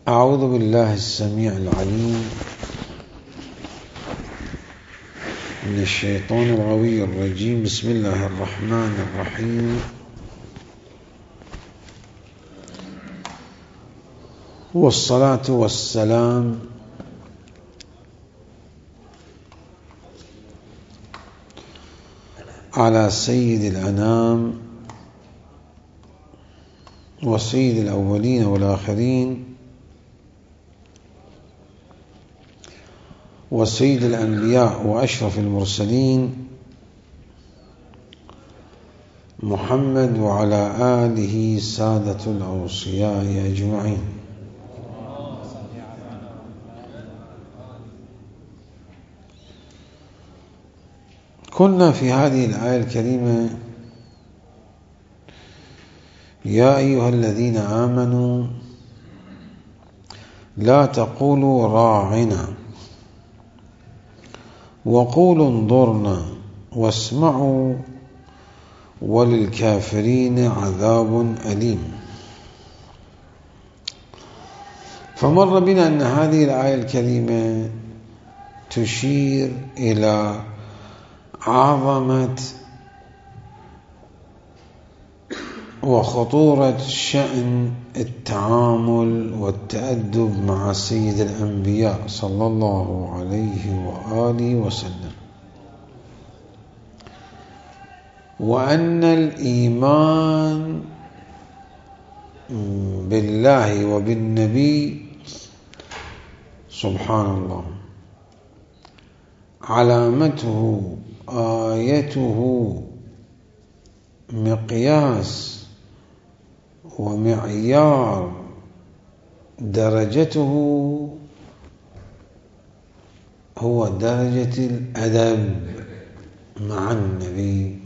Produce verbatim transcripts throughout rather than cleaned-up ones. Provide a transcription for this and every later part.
أعوذ بالله السميع العليم من الشيطان الغوي الرجيم. بسم الله الرحمن الرحيم. والصلاة والسلام على سيد الأنام وسيد الأولين والآخرين وسيد الأنبياء وأشرف المرسلين محمد وعلى آله سادة الأوصياء أجمعين. كنا في هذه الآية الكريمة: يا أيها الذين آمنوا لا تقولوا راعنا وقولوا انظرنا واسمعوا وللكافرين عذاب أليم. فمر بنا أن هذه الآية الكريمة تشير إلى عظمة وخطورة شأن التعامل والتأدب مع سيد الأنبياء صلى الله عليه وآله وسلم، وأن الإيمان بالله وبالنبي سبحان الله علامته آيته مقياس ومعيار درجته هو درجة الأدب مع النبي.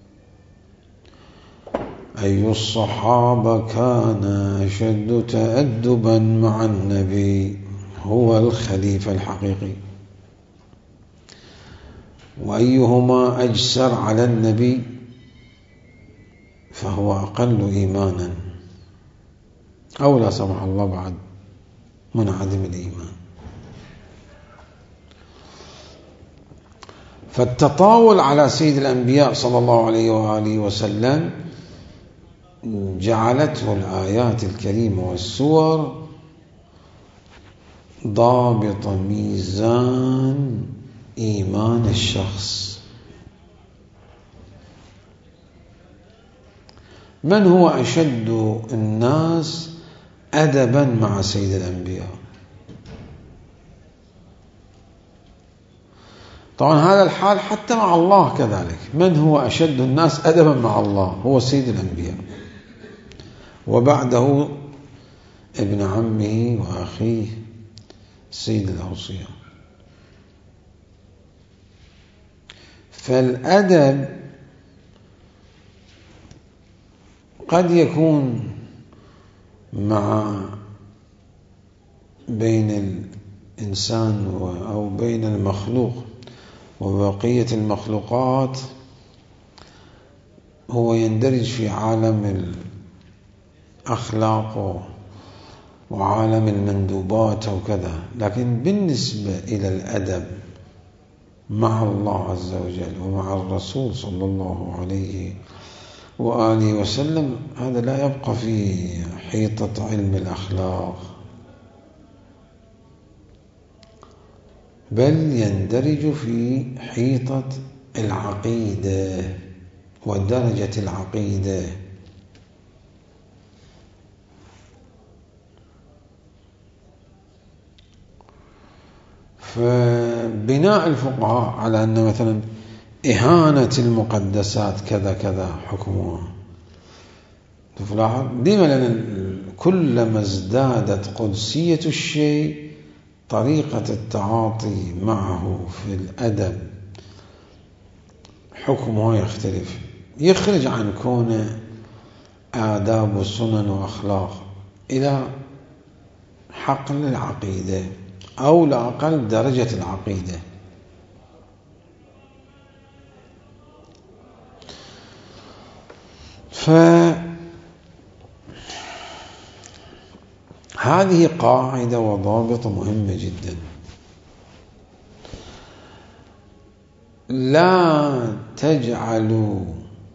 أي الصحابة كان أشد تأدبا مع النبي؟ هو الخليفة الحقيقي. وأيهما أجسر على النبي فهو أقل إيمانا، أو لا سمح الله بعد منعدم الإيمان. فالتطاول على سيد الأنبياء صلى الله عليه وآله وسلم جعلته الآيات الكريمة والسور ضابط ميزان إيمان الشخص. من هو أشد الناس أدبا مع سيد الأنبياء؟ طبعا هذا الحال حتى مع الله كذلك. من هو أشد الناس أدبا مع الله؟ هو سيد الأنبياء، وبعده ابن عمه وأخيه سيد الأوصياء. فالأدب قد يكون مع بين الإنسان أو بين المخلوق وبقية المخلوقات، هو يندرج في عالم الأخلاق وعالم المندوبات وكذا. لكن بالنسبة إلى الأدب مع الله عز وجل ومع الرسول صلى الله عليه وآله وسلم، هذا لا يبقى في حيطة علم الأخلاق، بل يندرج في حيطة العقيدة ودرجة العقيدة. فبناء الفقهاء على أن مثلا إهانة المقدسات كذا كذا حكمها، تلاحظ دائما لأن كلما ازدادت قدسية الشيء طريقة التعاطي معه في الأدب حكمه يختلف، يخرج عن كونه آداب وسنن وأخلاق إلى حقل العقيدة أو لأقل درجة العقيدة. ف هذه قاعدة وضابط مهمة جدا. لا تجعلوا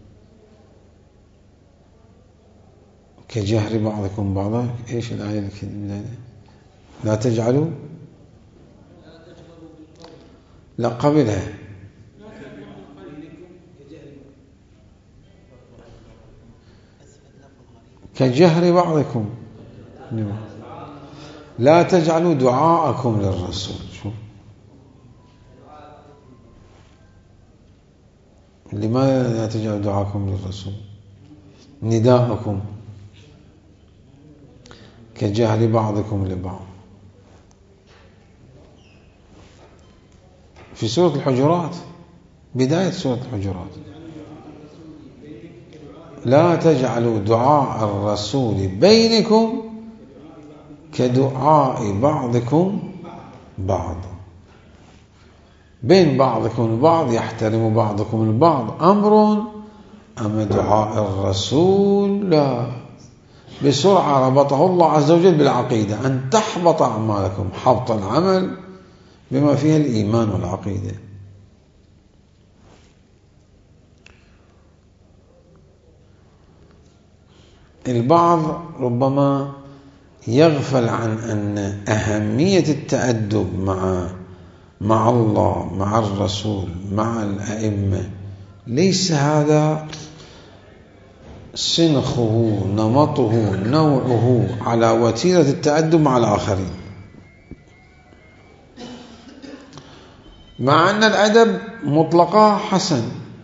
كجهر بعضكم بعضا. ايش الآية الكلمة؟ لا تجعلوا، لا قبلها كجهر بعضكم، لا تجعلوا دعاءكم للرسول. شوف لماذا لا تجعلوا دعاءكم للرسول؟ نداءكم كجهر بعضكم لبعض في سورة الحجرات، بداية سورة الحجرات. لا تجعلوا دعاء الرسول بينكم كدعاء بعضكم بعض. بين بعضكم البعض يحترم بعضكم البعض أمر، أما دعاء الرسول لا. بسرعة ربطه الله عز وجل بالعقيدة، أن تحبط أعمالكم، حبط العمل بما فيها الإيمان والعقيدة. البعض ربما يغفل عن أن أهمية التأدب مع مع الله، مع الرسول، مع الأئمة، ليس هذا سنخه، نمطه، نوعه على وتيرة التأدب مع الآخرين. مع أن الأدب مطلقا حسن،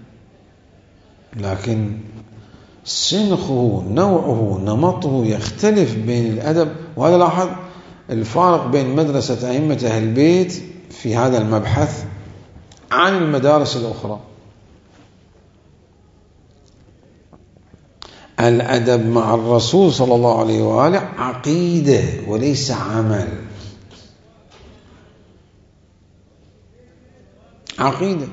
لكن سنخه، نوعه، نمطه يختلف بين الأدب. وهذا لاحظ الفارق بين مدرسة أئمة أهل البيت في هذا المبحث عن المدارس الأخرى. الأدب مع الرسول صلى الله عليه وآله عقيدة وليس عمل، عقيدة.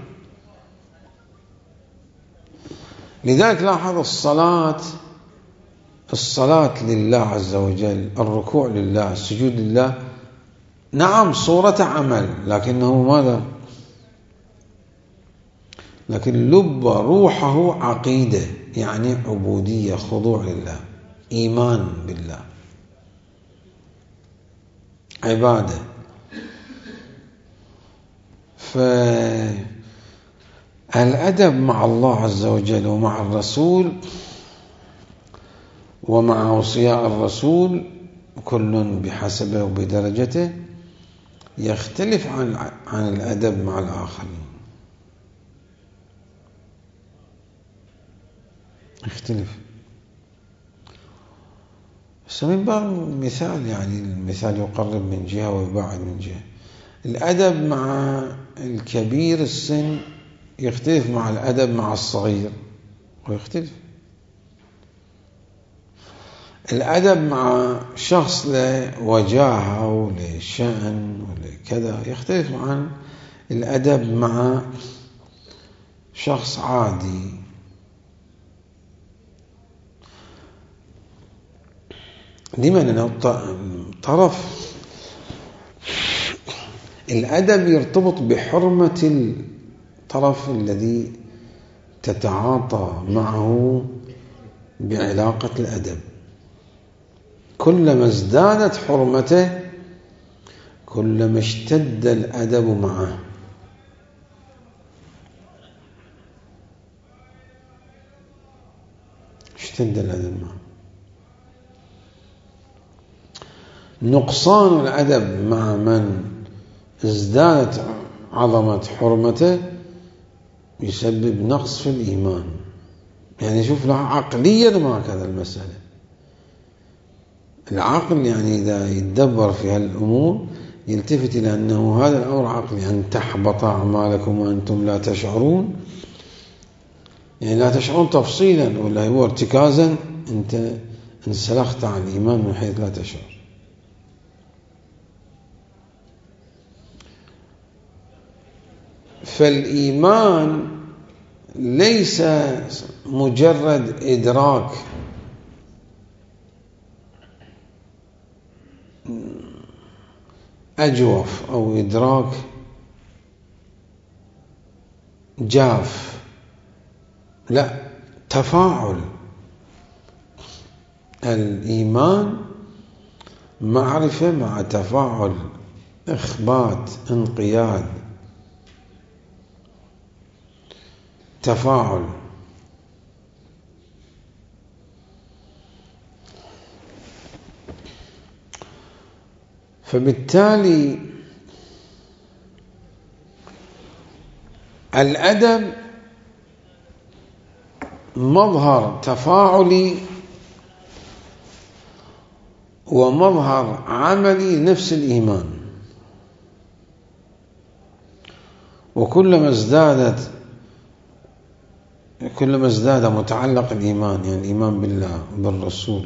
لذلك لاحظ الصلاة، الصلاة لله عز وجل، الركوع لله، السجود لله، نعم صورة عمل، لكنه ماذا؟ لكن لب روحه عقيدة، يعني عبودية، خضوع لله، إيمان بالله، عبادة. فالأدب مع الله عز وجل ومع الرسول ومع أوصياء الرسول كل بحسبه وبدرجته يختلف عن عن الأدب مع الآخرين، يختلف. بس من باب مثال، يعني المثال يقرب من جهة ويبعد من جهة. الأدب مع الكبير السن يختلف مع الأدب مع الصغير، ويختلف. الأدب مع شخص له وجاهة ولشأن ولكذا يختلف عن الأدب مع شخص عادي. لمن طرف الأدب يرتبط بحرمة الطرف الذي تتعاطى معه بعلاقة الأدب. كلما ازدادت حرمته كلما اشتد الأدب معه. اشتد الأدب معه. نقصان الأدب مع من ازدادت عظمة حرمته يسبب نقص في الإيمان. يعني شوف له عقليا ما هكذا المسألة. العقل يعني إذا يتدبر في هالأمور يلتفت إلى أنه هذا الأمر عقلي، أن تحبط أعمالكم وأنتم لا تشعرون. يعني لا تشعرون تفصيلا ولا هو ارتكازا، أنت انسلخت عن الإيمان من حيث لا تشعر. فالإيمان ليس مجرد إدراك، أجوف أو إدراك جاف، لا، تفاعل. الإيمان معرفة مع تفاعل، إخبات، انقياد، تفاعل. فبالتالي الأدب مظهر تفاعلي ومظهر عملي نفس الإيمان. وكلما ازدادت كلما ازداد متعلق الإيمان، يعني الإيمان بالله وبالرسول،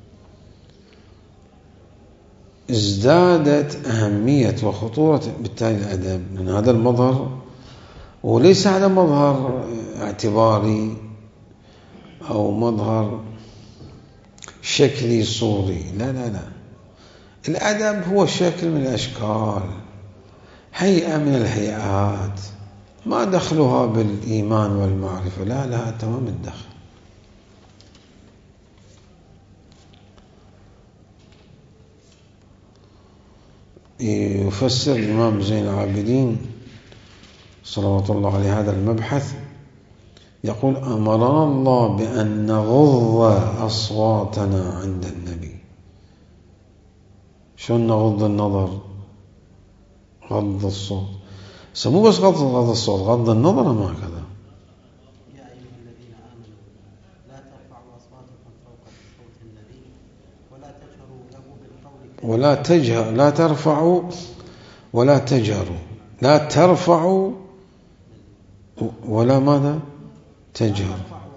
ازدادت أهمية وخطورة بالتالي الأدب، لأن هذا المظهر، وليس هذا مظهر اعتباري أو مظهر شكلي صوري، لا لا لا. الأدب هو شكل من الأشكال، هيئة من الهيئات، ما دخلها بالإيمان والمعرفة، لا لها تمام الدخل. يفسر الإمام زين العابدين صلوات الله عليه هذا المبحث، يقول: أمرنا الله بأن نغض أصواتنا عند النبي. شلون نغض النظر؟ غض الصوت، سمو بس غض غض الصوت، غض النظر ما كذا. يا أيها الذين آمنوا لا ترفعوا أصواتكم فوق صوت النبي ولا تجهروا له بالقول ولا تجهر، لا ترفعوا ولا تجهروا، لا ترفعوا ولا ماذا؟ تجهر.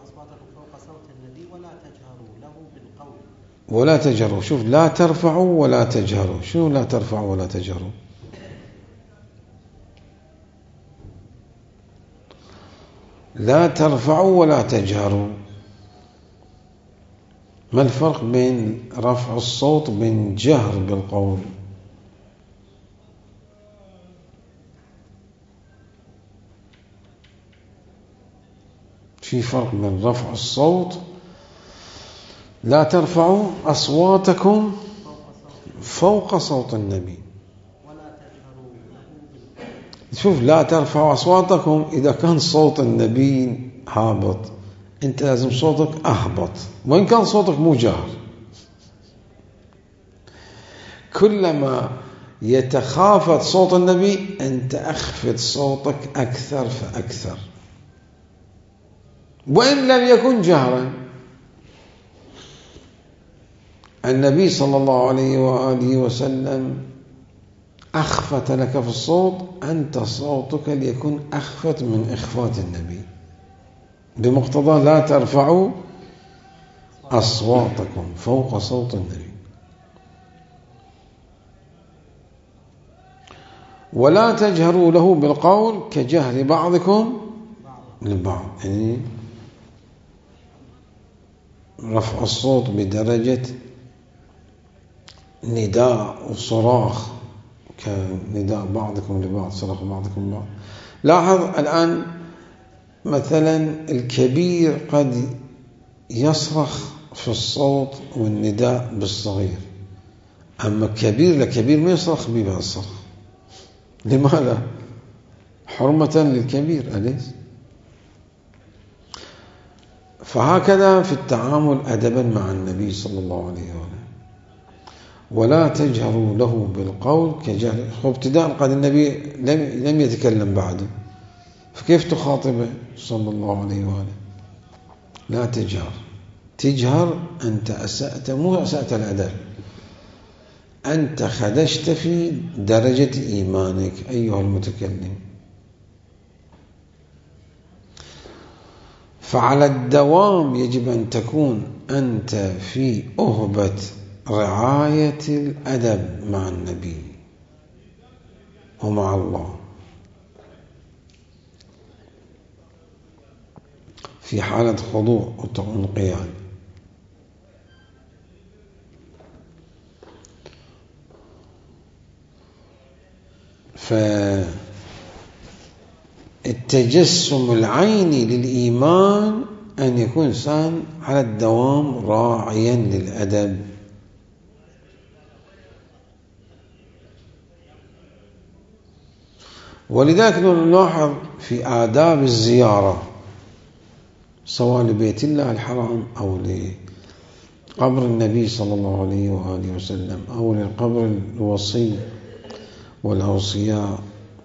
ولا تجهروا. شوف، لا ترفعوا ولا تجهروا. شنو لا ترفعوا ولا تجهروا؟ لا ترفعوا ولا تجهروا. ما الفرق بين رفع الصوت وبين جهر بالقول؟ في فرق بين رفع الصوت، لا ترفعوا أصواتكم فوق صوت النبي. شوف، لا ترفعوا أصواتكم، إذا كان صوت النبي هابط أنت لازم صوتك أهبط، وإن كان صوتك مو جاهر. كلما يتخافت صوت النبي أنت أخفض صوتك أكثر فأكثر، وإن لم يكن جهرا. النبي صلى الله عليه وآله وسلم أخفت لك في الصوت، أنت صوتك ليكون أخفت من إخفات النبي، بمقتضى لا ترفعوا أصواتكم فوق صوت النبي. ولا تجهروا له بالقول كجهر بعضكم لبعض، يعني رفع الصوت بدرجة نداء وصراخ، كنداء بعضكم لبعض، صراخ بعضكم لبعض. لاحظ الآن مثلا الكبير قد يصرخ في الصوت والنداء بالصغير، أما كبير لكبير ما يصرخ به بهذا الصرخ. لماذا؟ حرمة للكبير، أليس؟ فهكذا في التعامل أدبا مع النبي صلى الله عليه وآله. ولا تجهروا له بالقول كجهر. ابتداء قد النبي لم يتكلم بعده، فكيف تخاطبه صلى الله عليه وآله؟ لا تجهر. تجهر أنت أسأت، مو أسأت الأدب، أنت خدشت في درجة إيمانك أيها المتكلم. فعلى الدوام يجب أن تكون أنت في أهبة رعاية الأدب مع النبي ومع الله، في حالة خضوع وانقياد. فالتجسم العيني للإيمان أن يكون إنسان على الدوام راعيا للأدب. ولذلك نلاحظ في آداب الزيارة سواء لبيت الله الحرام أو لقبر النبي صلى الله عليه وآله وسلم أو لقبر الوصي والأوصياء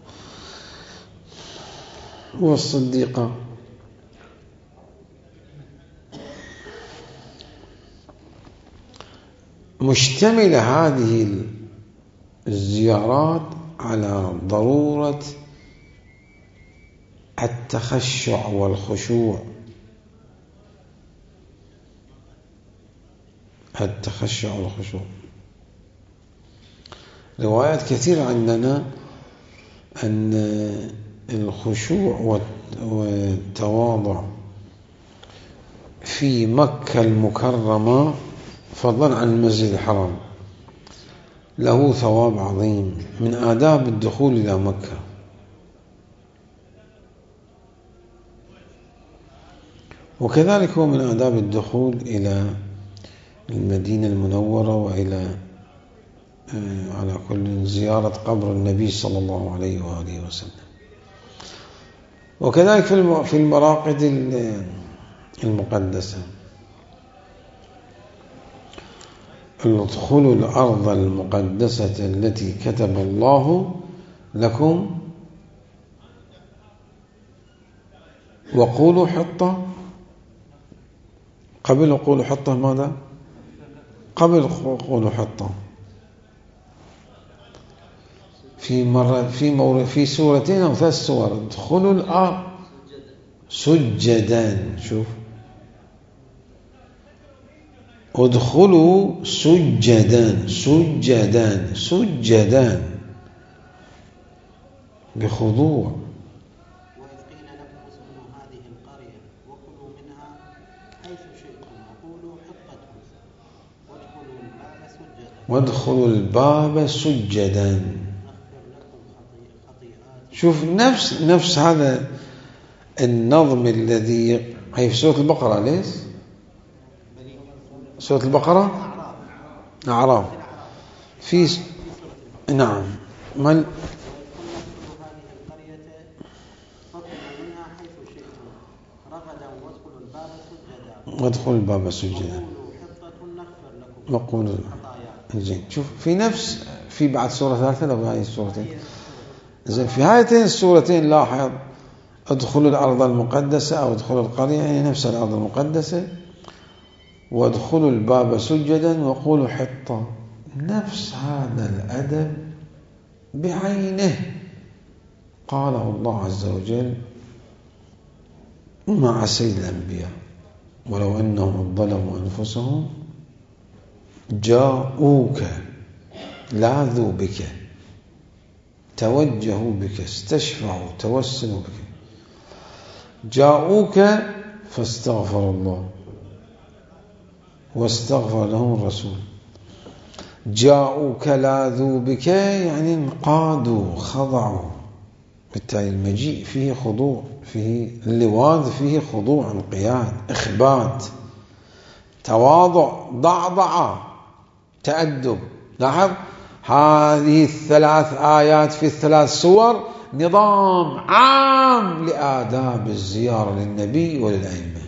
والصديقة، مشتملة هذه الزيارات على ضرورة التخشع والخشوع، التخشع والخشوع. روايات كثيرة عندنا أن الخشوع والتواضع في مكة المكرمة فضلا عن المسجد الحرام له ثواب عظيم، من آداب الدخول إلى مكة. وكذلك هو من آداب الدخول إلى المدينة المنورة وإلى على كل زيارة قبر النبي صلى الله عليه وآله وسلم. وكذلك في المراقد المقدسة، ادخلوا الأرض المقدسة التي كتب الله لكم وقولوا حطة. قبل قولوا حطة ماذا؟ قبل قولوا حطة في مرة في مورد في سورتين أو ثلاث سور. ادخلوا الأرض سجدا، شوف ادخلوا سجدا سجدا سجدا بخضوع. وإذ قيل لكم اسكنوا هذه القرية وكلوا منها حيث شئتم وقولوا حطة وادخلوا الباب سجدا وادخلوا الباب سجدا. نغفر لكم خطيئاتكم. شوف نفس نفس هذا النظم الذي هي في سورة البقرة. ليش سورة البقرة؟ أعراف. في س... نعم من وادخلوا الباب سجدا وقولوا زين. شوف في نفس في بعد سورة ثالثة لو هذه السورتين زين. في هاتين السورتين لاحظ ادخلوا الأرض المقدسة أو ادخلوا القرية، يعني نفس الأرض المقدسة، وادخلوا الباب سجدا وقولوا حطة، نفس هذا الأدب بعينه قاله الله عز وجل مع سيد الأنبياء: ولو أنهم ظلموا أنفسهم جاءوك لاذوا بك توجهوا بك استشفعوا توسلوا بك. جاءوك فاستغفر الله واستغفر لهم الرسول. جاءوك لاذوا بك يعني انقادوا خضعوا. بالتالي المجيء فيه خضوع، فيه اللواذ فيه خضوع، انقياد، إخبات، تواضع، ضعضعة، تأدب. لاحظ هذه الثلاث آيات في الثلاث سور نظام عام لآداب الزيارة للنبي وللأئمة.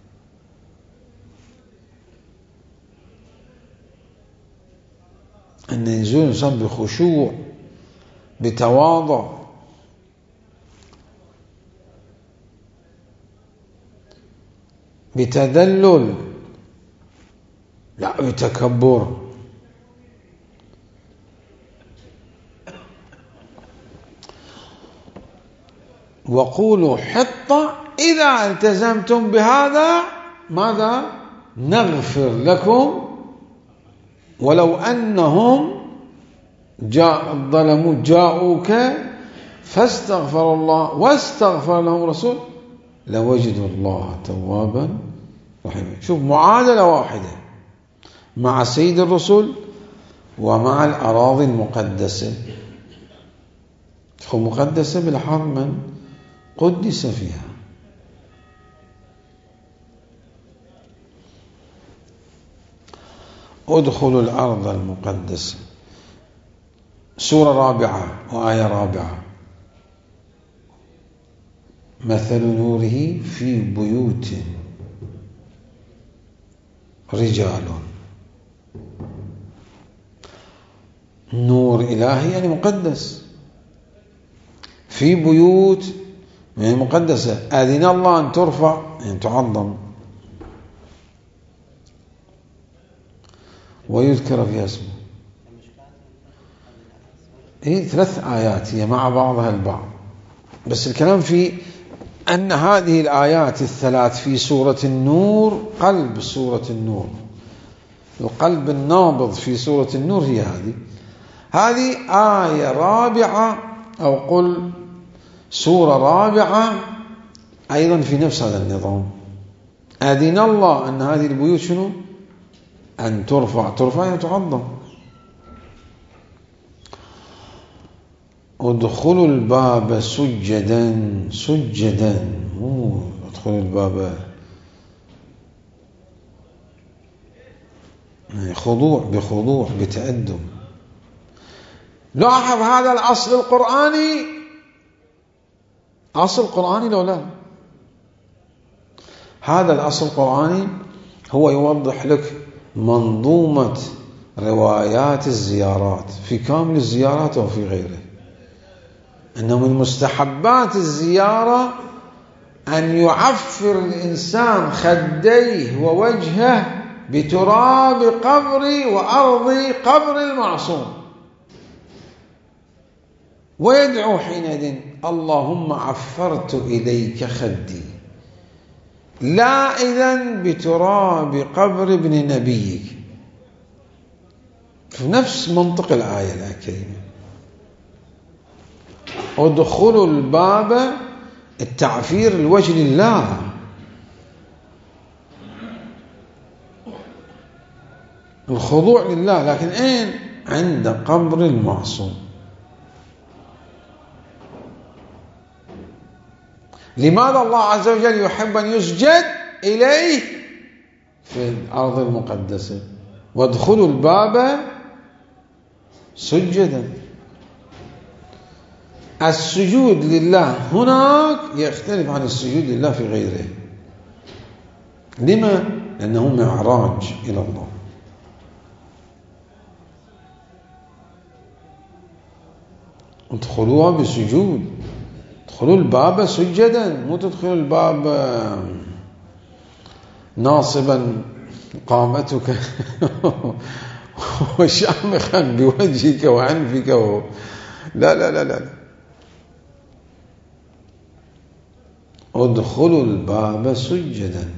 أن ينزل الإنسان بخشوع بتواضع بتذلل، لا بتكبر. وقولوا حطة إذا التزمتم بهذا ماذا؟ نغفر لكم ولو أنهم جاء ظلموا جاءوك فاستغفر الله واستغفر لهم رسول لوجدوا الله توابا رحيما. شوف معادلة واحدة مع سيد الرسل ومع الأراضي المقدسة. تكون مقدسة بلحاظ من قدس فيها. ادخلوا الأرض المقدسة، سورة رابعة وآية رابعة. مثل نوره في بيوت رجال، نور إلهي يعني مقدس، في بيوت يعني مقدسة، أذن الله أن ترفع يعني تعظم ويذكر فيها اسمه. إيه ثلاث آيات هي مع بعضها البعض، بس الكلام في أن هذه الآيات الثلاث في سورة النور قلب سورة النور، القلب النابض في سورة النور هي هذه. هذه آية رابعة أو قل سورة رابعة أيضا في نفس هذا النظام. أذن الله أن هذه البيوت شنو؟ أن ترفع، ترفع يعني تعظم. ادخلوا الباب سجدا، سجدا مو ادخلوا الباب خضوع، بخضوع بتأدب. لاحظ هذا الأصل القرآني، أصل قرآني لو لا، هذا الأصل القرآني هو يوضح لك منظومة روايات الزيارات في كامل الزيارات وفي غيره. أنه من مستحبات الزيارة أن يعفر الإنسان خديه ووجهه بتراب قبر وأرض قبر المعصوم، ويدعو حينئذ اللهم عفرت إليك خدي، لا إذن بتراب قبر ابن نبيك، في نفس منطق الآية الكريمة. ادخلوا الباب، التعفير الوجه لله، الخضوع لله، لكن أين؟ عند قبر المعصوم. لماذا الله عز وجل يحب أن يسجد إليه في الأرض المقدسة؟ وادخلوا الباب سجدا. السجود لله هناك يختلف عن السجود لله في غيره. لما؟ لأنه معراج إلى الله. ادخلوها بسجود، ادخلوا الباب سجدا، مو تدخلوا الباب ناصبا قامتك وشامخا بوجهك وعنفك و... لا لا لا لا ادخلوا الباب سجدا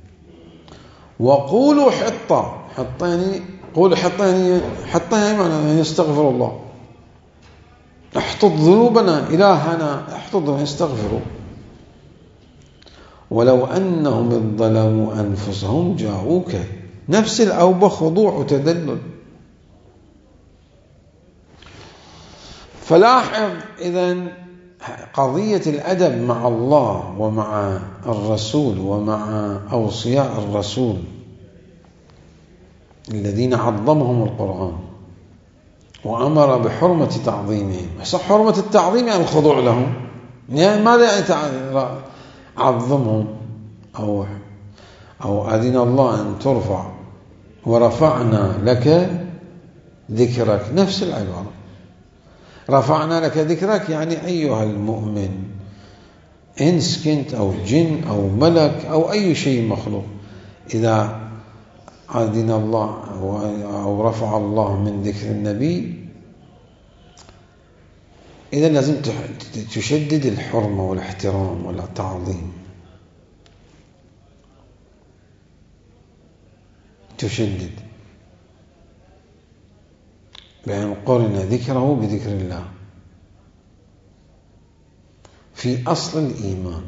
وقولوا حطة. حطة يعني قولوا حطة يعني حطة يعني يستغفر الله. احطط ذنوبنا إلهنا، احطط يستغفروا. ولو أنهم إذ ظلموا أنفسهم جاءوك، نفس الأوبة خضوع وتذلل. فلاحظ إذن قضية الأدب مع الله ومع الرسول ومع أوصياء الرسول الذين عظمهم القرآن وأمر بحرمة تعظيمهم. حرمة التعظيم يعني الخضوع لهم، يعني ماذا يعني عظمهم أو أو أذن الله أن ترفع ورفعنا لك ذكرك، نفس العبارة. رفعنا لك ذكرك يعني أيها المؤمن، إنس كنت أو جن أو ملك أو أي شيء مخلوق، إذا أذن الله أو رفع الله من ذكر النبي، إذا لازم تشدد الحرمة والاحترام والتعظيم، تشدد بأن قرن ذكره بذكر الله في أصل الإيمان.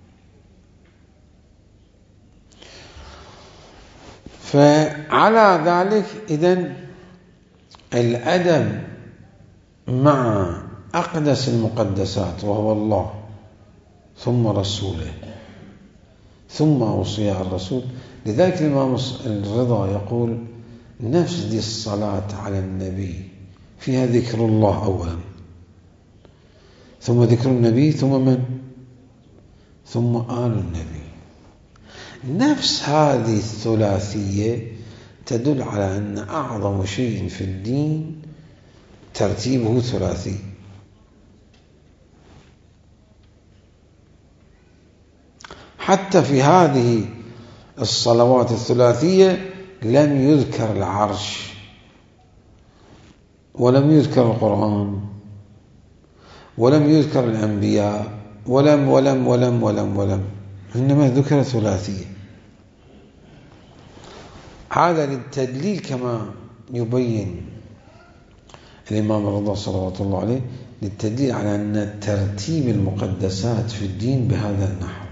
فعلى ذلك إذن الأدب مع أقدس المقدسات وهو الله ثم رسوله ثم أوصياء الرسول. لذلك الإمام الرضا يقول نفس دي الصلاة على النبي فيها ذكر الله أولا، ثم ذكر النبي، ثم من؟ ثم آل النبي. نفس هذه الثلاثية تدل على أن أعظم شيء في الدين ترتيبه ثلاثي. حتى في هذه الصلوات الثلاثية لم يذكر العرش ولم يذكر القرآن ولم يذكر الأنبياء ولم ولم ولم ولم ولم إنما ذكر ثلاثية. هذا للتدليل كما يبين الإمام الرضا صلوات الله عليه، للتدليل على أن ترتيب المقدسات في الدين بهذا النحو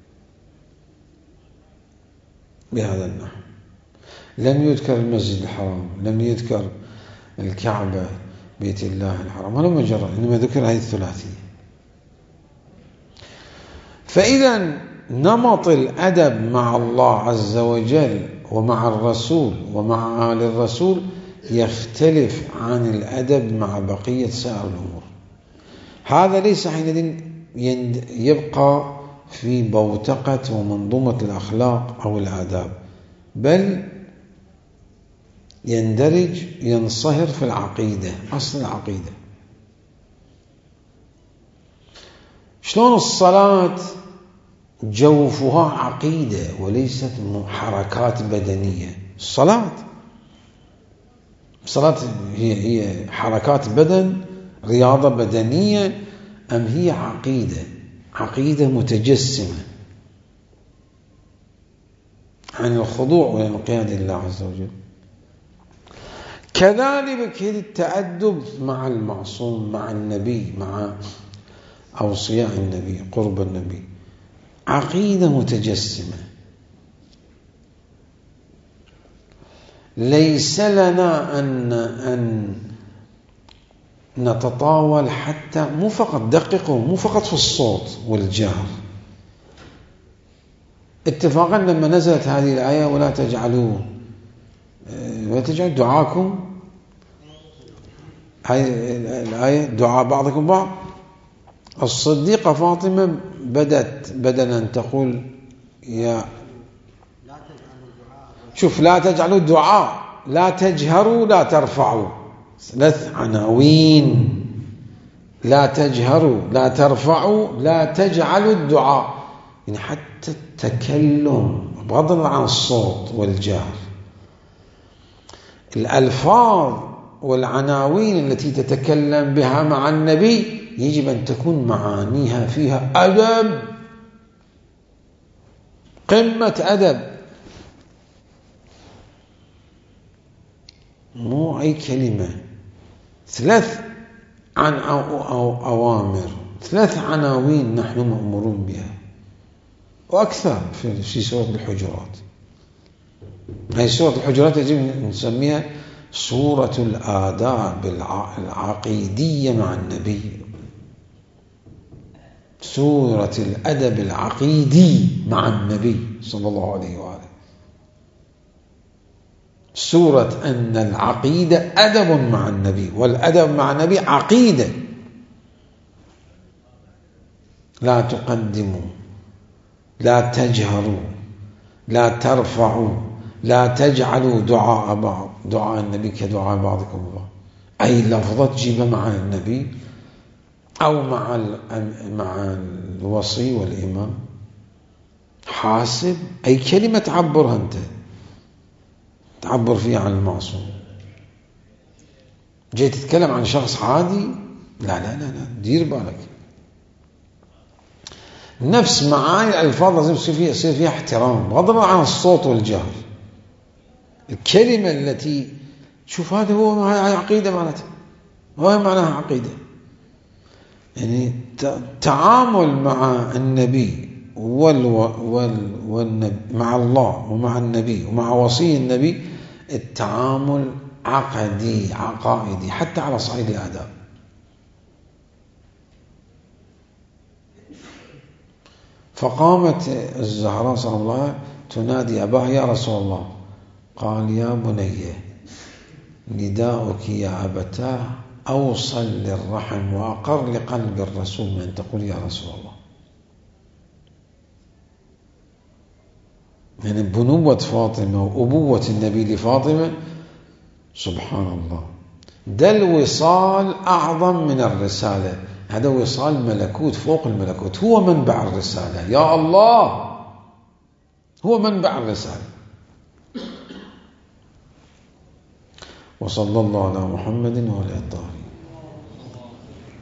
بهذا النحو. لم يذكر المسجد الحرام، لم يذكر الكعبة بيت الله الحرام ولا مجرد، إنما ذكر هذه الثلاثية. فإذا نمط الأدب مع الله عز وجل ومع الرسول ومع آل الرسول يختلف عن الأدب مع بقية سائر الأمور. هذا ليس حينئذ يبقى في بوتقة ومنظومة الأخلاق أو الآداب، بل يندرج ينصهر في العقيدة، أصل العقيدة. شلون الصلاة جوفها عقيدة وليست حركات بدنية؟ الصلاة الصلاة هي هي حركات بدن، رياضة بدنية، أم هي عقيدة؟ عقيدة متجسمة عن الخضوع والانقياد لله عز وجل. كذلك التأدب مع المعصوم، مع النبي، مع أوصياء النبي، قرب النبي، عقيدة متجسمة. ليس لنا أن أن نتطاول حتى مو فقط دققوا مو فقط في الصوت والجهر. اتفاقا لما نزلت هذه الآية ولا تجعلوا ولا تجعلوا دعاكم، هذه الآية دعاء بعضكم بعض، الصديقة فاطمة بدت بدلا أن تقول يا شوف لا تجعلوا الدعاء، لا تجهروا، لا ترفعوا، ثلاث عناوين: لا تجهروا، لا ترفعوا، لا تجعلوا الدعاء. يعني حتى التكلم بغض النظر عن الصوت والجهر، الألفاظ والعناوين التي تتكلم بها مع النبي يجب أن تكون معانيها فيها أدب، قمة أدب، مو أي كلمة. ثلاث عن أو أو أوامر، ثلاث عناوين نحن مأمورون بها وأكثر في في سورة الحجرات. هذه سورة الحجرات يجب نسميها سورة الآداب العقيدية مع النبي، سورة الأدب العقيدي مع النبي صلى الله عليه وآله، سورة أن العقيدة أدب مع النبي، والأدب مع النبي عقيدة. لا تقدموا، لا تجهروا، لا ترفعوا، لا تجعلوا دعاء بعض دعاء النبي كدعاء بعضكم بعض. أي لفظة تجيبها مع النبي أو مع مع الوصي والإمام. حاسب أي كلمة تعبرها أنت، تعبر فيها عن المعصوم. جاي تتكلم عن شخص عادي، لا لا لا لا، دير بالك. نفس معاني الألفاظ لازم يصير فيها يصير فيها احترام بغض النظر عن الصوت والجهر. الكلمة التي شوف هذا هو عقيدة معناتها، هو معناها عقيدة. يعني التعامل مع النبي وال وال والنبي مع الله ومع النبي ومع وصي النبي، التعامل عقدي عقائدي حتى على صعيد الآداب. فقامت الزهراء صلى الله عليه وسلم تنادي أباها يا رسول الله. قال يا بني نداؤك يا أبتاه أوصل للرحم وأقر لقلب الرسول من أن تقول يا رسول الله. يعني بنوة فاطمة وأبوة النبي لفاطمة سبحان الله، ده الوصال أعظم من الرسالة، هذا وصال ملكوت فوق الملكوت، هو منبع الرسالة. يا الله هو منبع الرسالة. وصلى الله على محمد وعلى آله.